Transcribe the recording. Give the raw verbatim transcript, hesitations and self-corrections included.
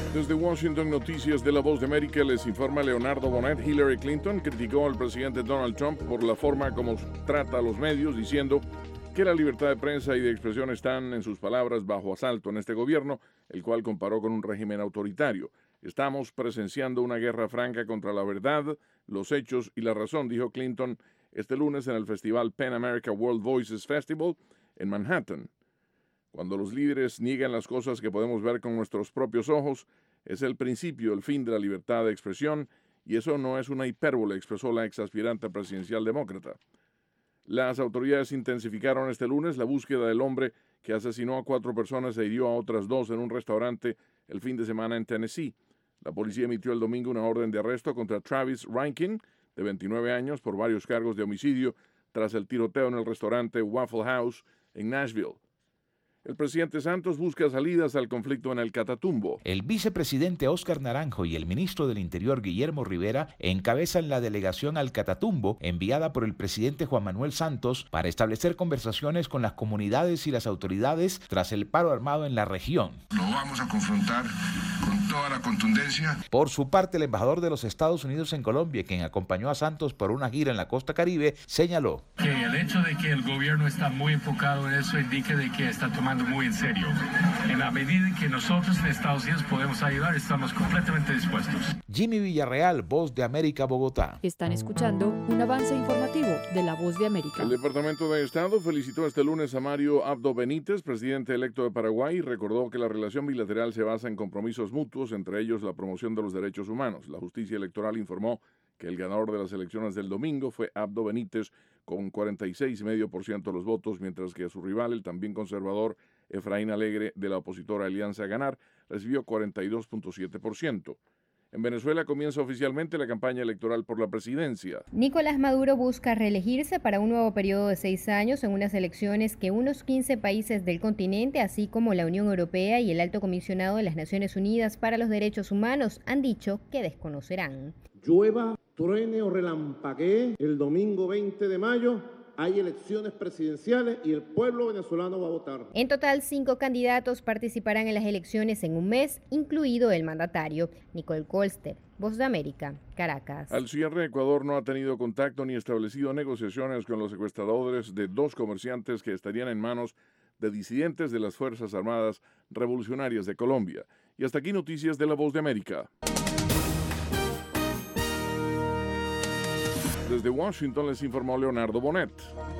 Desde Washington, Noticias de La Voz de América, les informa Leonardo Bonet. Hillary Clinton criticó al presidente Donald Trump por la forma como trata a los medios, diciendo que la libertad de prensa y de expresión están, en sus palabras, bajo asalto en este gobierno, el cual comparó con un régimen autoritario. Estamos presenciando una guerra franca contra la verdad, los hechos y la razón, dijo Clinton este lunes en el festival Pan America World Voices Festival en Manhattan. Cuando los líderes niegan las cosas que podemos ver con nuestros propios ojos, es el principio, el fin de la libertad de expresión, y eso no es una hipérbole, expresó la exaspirante presidencial demócrata. Las autoridades intensificaron este lunes la búsqueda del hombre que asesinó a cuatro personas e hirió a otras dos en un restaurante el fin de semana en Tennessee. La policía emitió el domingo una orden de arresto contra Travis Rankin, de veintinueve años, por varios cargos de homicidio tras el tiroteo en el restaurante Waffle House en Nashville. El presidente Santos busca salidas al conflicto en el Catatumbo. El vicepresidente Óscar Naranjo y el ministro del Interior Guillermo Rivera encabezan la delegación al Catatumbo enviada por el presidente Juan Manuel Santos para establecer conversaciones con las comunidades y las autoridades tras el paro armado en la región. Lo vamos a confrontar con toda la contundencia. Por su parte, el embajador de los Estados Unidos en Colombia, quien acompañó a Santos por una gira en la costa Caribe, señaló que el hecho de que el gobierno está muy enfocado en eso indica de que está tomando muy en serio. En la medida en que nosotros en Estados Unidos podemos ayudar, estamos completamente dispuestos. Jimmy Villarreal, Voz de América, Bogotá. Están escuchando un avance informativo de La Voz de América. El Departamento de Estado felicitó este lunes a Mario Abdo Benítez, presidente electo de Paraguay, y recordó que la relación bilateral se basa en compromisos mutuos, entre ellos la promoción de los derechos humanos. La justicia electoral informó que el ganador de las elecciones del domingo fue Abdo Benítez con cuarenta y seis coma cinco por ciento de los votos, mientras que su rival, el también conservador Efraín Alegre, de la opositora Alianza Ganar, recibió cuarenta y dos coma siete por ciento. En Venezuela comienza oficialmente la campaña electoral por la presidencia. Nicolás Maduro busca reelegirse para un nuevo periodo de seis años en unas elecciones que unos quince países del continente, así como la Unión Europea y el Alto Comisionado de las Naciones Unidas para los Derechos Humanos, han dicho que desconocerán. Llueva, truene o relampaguee, el domingo veinte de mayo hay elecciones presidenciales y el pueblo venezolano va a votar. En total, cinco candidatos participarán en las elecciones en un mes, incluido el mandatario. Nicole Colster, Voz de América, Caracas. Al cierre, Ecuador no ha tenido contacto ni establecido negociaciones con los secuestradores de dos comerciantes que estarían en manos de disidentes de las Fuerzas Armadas Revolucionarias de Colombia. Y hasta aquí noticias de La Voz de América. Desde Washington les informó Leonardo Bonet.